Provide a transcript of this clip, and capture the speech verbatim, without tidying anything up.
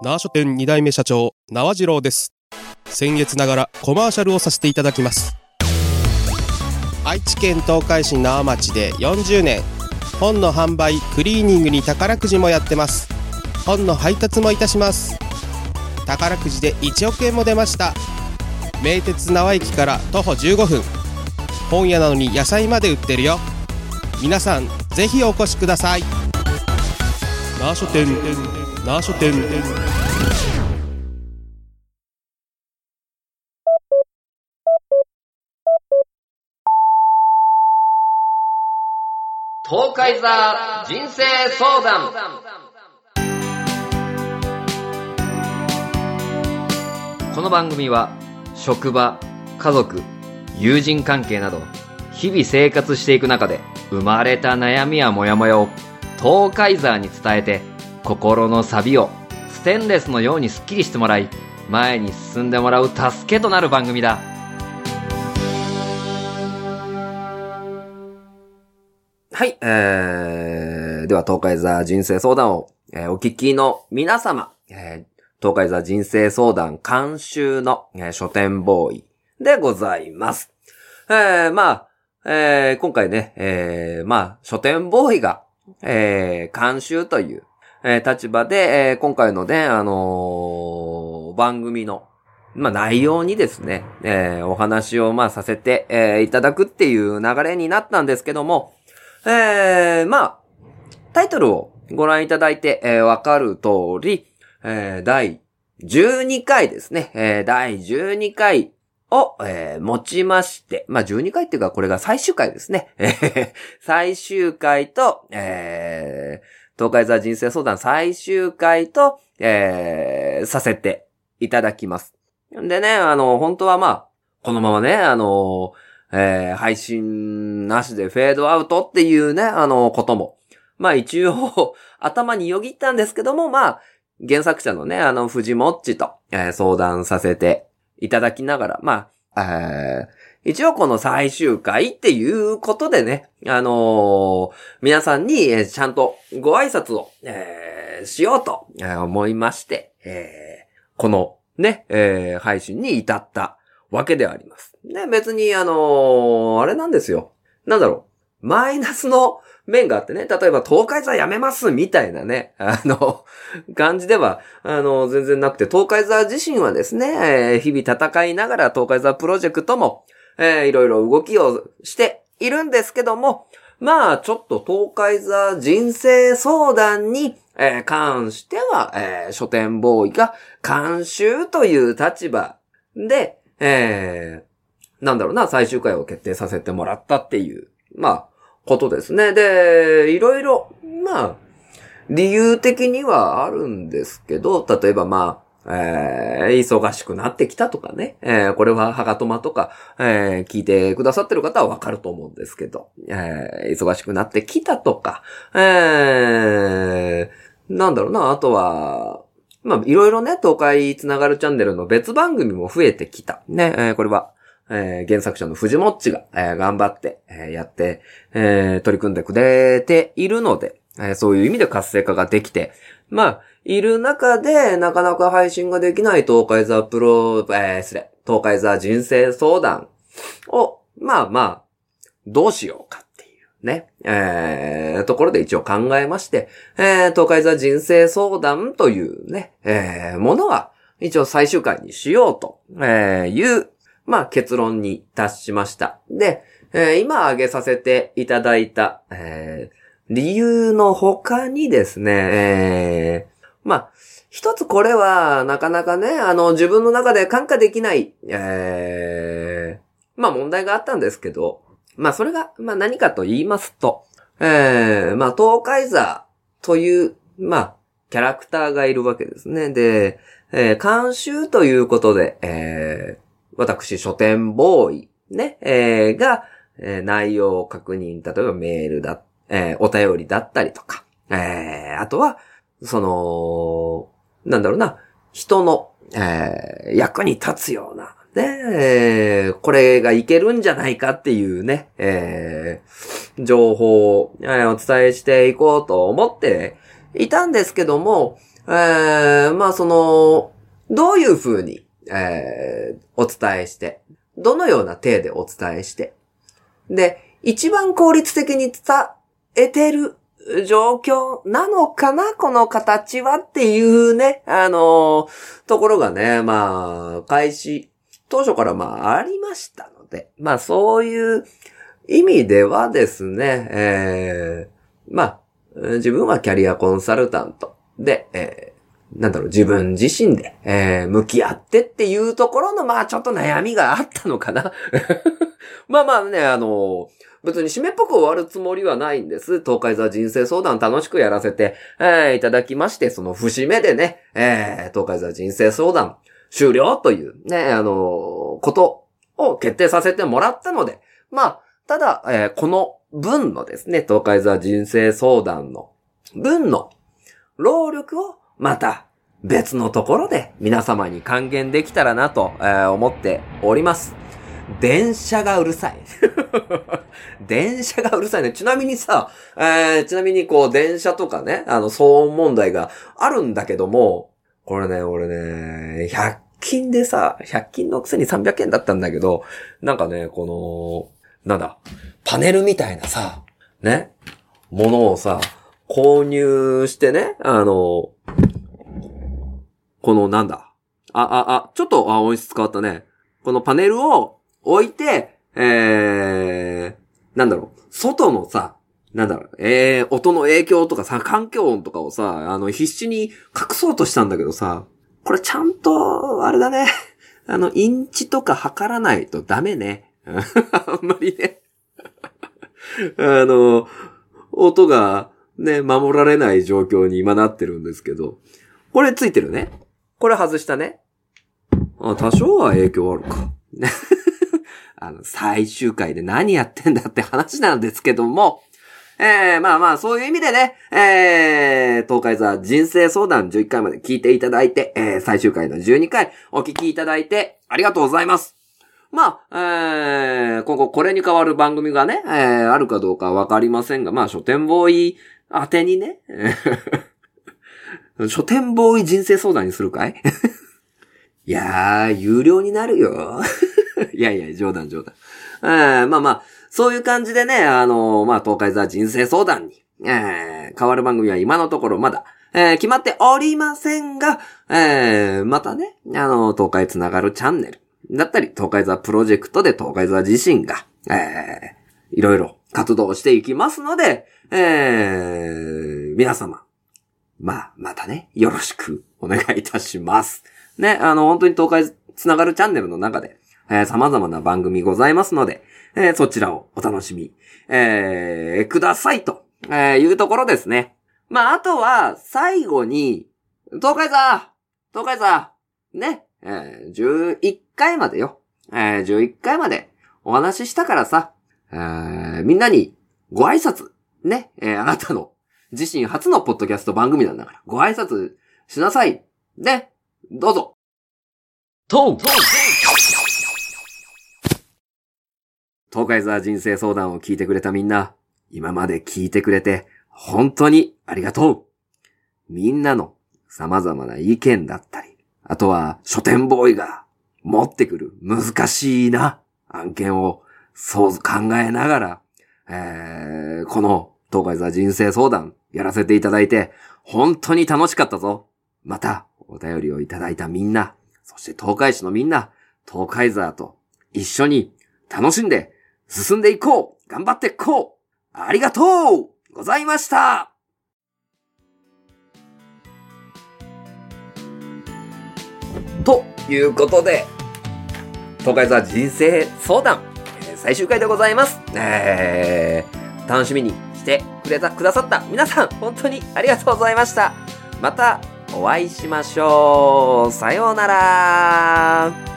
縄書店に代目社長縄次郎です。先月ながらコマーシャルをさせていただきます。愛知県東海市縄町でよんじゅうねん、本の販売クリーニングに宝くじもやってます。本の配達もいたします。宝くじでいちおくえんも出ました。名鉄縄駅から徒歩じゅうごふん、本屋なのに野菜まで売ってるよ。皆さんぜひお越しください。縄書店縄書店東海座人生相談。この番組は職場、家族、友人関係など日々生活していく中で生まれた悩みやモヤモヤを東海座に伝えて、心の錆をステンレスのようにスッキリしてもらい、前に進んでもらう助けとなる番組だ。はい、えー、では東海座人生相談を、えー、お聞きの皆様、えー、東海座人生相談監修の、えー、書店ボーイでございます。えー、まあ、えー、今回ね、えー、まあ、書店ボーイが、えー、監修という、えー、立場で、えー、今回のね、あのー、番組の、まあ、内容にですね、えー、お話を、まあ、させて、えー、いただくっていう流れになったんですけども、えー、まあ、タイトルをご覧いただいて、えー、わかる通り、えー、だいじゅうにかいですね、えー、だいじゅうにかいを、えー、もちまして、まあ、じゅうにかいっていうか、これが最終回ですね。最終回と、えー、東海座人生相談最終回と、えー、させていただきます。でね、あの、本当はまあ、このままね、あの、えー、配信なしでフェードアウトっていうね、あの、ことも、まあ一応、頭によぎったんですけども、まあ、原作者のね、あの、藤もっちと、えー、相談させていただきながら、まあ、えー、一応この最終回っていうことでね、あのー、皆さんに、えー、ちゃんとご挨拶を、えー、しようと、えー、思いまして、えー、このね、えー、配信に至ったわけであります。ね、別にあのー、あれなんですよ。なんだろう。マイナスの面があってね、例えば東海座やめますみたいなね、あの、感じでは、あの、全然なくて、東海座自身はですね、えー、日々戦いながら東海座プロジェクトも、えー、いろいろ動きをしているんですけども、まあ、ちょっと東海座人生相談に、えー、関しては、えー、書店ボーイが監修という立場で、えー、なんだろうな、最終回を決定させてもらったっていう、まあ、ことですね。で、いろいろ、まあ、理由的にはあるんですけど、例えばまあ、えー、忙しくなってきたとかね、えー、これはハガトマとか、えー、聞いてくださってる方はわかると思うんですけど、えー、忙しくなってきたとか、えー、なんだろうな、あとは、まあ、いろいろね、東海つながるチャンネルの別番組も増えてきた。ね、えー、これは、えー、原作者の藤もっちが、えー、頑張って、えー、やって、えー、取り組んでくれているので、えー、そういう意味で活性化ができて、まあ、いる中で、なかなか配信ができない東海座プロ、えー、失礼、東海座人生相談を、まあまあ、どうしようかっていうね、えー、ところで一応考えまして、えー、東海座人生相談というね、えー、ものは一応最終回にしようと、えー、いう、まあ結論に達しました。で、えー、今挙げさせていただいた、えー、理由の他にですね、えー、まあ、一つこれはなかなかね、あの自分の中で看過できない、えー、まあ問題があったんですけど、まあそれが、まあ何かと言いますと、えー、まあ東海座という、まあキャラクターがいるわけですね。で、えー、監修ということで、えー、私書店ボーイね、えー、が、えー、内容を確認、例えばメールだ、えー、お便りだったりとか、えー、あとは、その、なんだろうな、人の、えー、役に立つような、ね、えー、これがいけるんじゃないかっていうね、えー、情報を、えー、お伝えしていこうと思っていたんですけども、ええー、まあその、どういう風に、えー、お伝えして、どのような体でお伝えして、で、一番効率的に伝えてる状況なのかなこの形はっていうね、あのー、ところがね、まあ、開始、当初からまあありましたので、まあそういう意味ではですね、えー、まあ、自分はキャリアコンサルタントで、えー、なんだろう、自分自身で、えー、向き合ってっていうところの、まあちょっと悩みがあったのかな。まあまあね、あのー、別に締めっぽく終わるつもりはないんです。東海座人生相談楽しくやらせて、えー、いただきまして、その節目でね、えー、東海座人生相談終了というね、あのー、ことを決定させてもらったので、まあ、ただ、えー、この分のですね、東海座人生相談の分の労力をまた別のところで皆様に還元できたらなと、えー、思っております。電車がうるさい。電車がうるさいね。ちなみにさ、えー、ちなみにこう電車とかね、あの騒音問題があるんだけども、これね、俺ね、ひゃっ均でさ、ひゃっ均のくせにさんびゃくえんだったんだけど、なんかね、この、なんだ、パネルみたいなさ、ね、ものをさ、購入してね、あの、このなんだ、あ、あ、あ、ちょっと、あ、音質変わったね。このパネルを置いて、えー、なんだろう、外のさ、なんだろう、えー、音の影響とかさ、環境音とかをさ、あの、必死に隠そうとしたんだけどさ、これちゃんと、あれだね、あの、インチとか測らないとダメね。あんまりね。あの、音がね、守られない状況に今なってるんですけど、これついてるね。これ外したね。あ、多少は影響あるか。あの、最終回で何やってんだって話なんですけども、えー、まあまあ、そういう意味でね、えー、東海座人生相談じゅういっかいまで聞いていただいて、えー、最終回のじゅうにかいお聞きいただいてありがとうございます。まあ、えー、今後これに変わる番組がね、えー、あるかどうかわかりませんが、まあ、書店ボーイ宛てにね、書店ボーイ人生相談にするかいいやー、有料になるよ。いやいや、冗談冗談。えー、まあまあ、そういう感じでね、あのー、まあ、東海座人生相談に、えー、変わる番組は今のところまだ、えー、決まっておりませんが、えー、またね、あのー、東海つながるチャンネルだったり、東海座プロジェクトで東海座自身が、えー、いろいろ活動していきますので、えー、皆様、まあ、またね、よろしくお願いいたします。ね、あの、本当に東海つながるチャンネルの中で、えー、様々な番組ございますので、えー、そちらをお楽しみ、えー、くださいと、えー、いうところですね。まあ、あとは、最後に、東海座東海座ね、えー、じゅういっかいまでよ。えー、じゅういっかいまでお話ししたからさ、えー、みんなにご挨拶、ね、えー、あなたの自身初のポッドキャスト番組なんだから、ご挨拶しなさい。ね、どうぞ。トー東海座人生相談を聞いてくれたみんな、今まで聞いてくれて、本当にありがとう。みんなの様々な意見だったり、あとは書店ボーイが持ってくる難しいな案件をそう考えながら、えー、この東海座人生相談やらせていただいて、本当に楽しかったぞ。またお便りをいただいたみんな、そして東海市のみんな、東海座と一緒に楽しんで進んでいこう。頑張っていこう。ありがとうございました。ということで、東海座人生相談、えー、最終回でございます。えー、楽しみにしてくれた、くださった皆さん、本当にありがとうございました。またお会いしましょう。さようなら。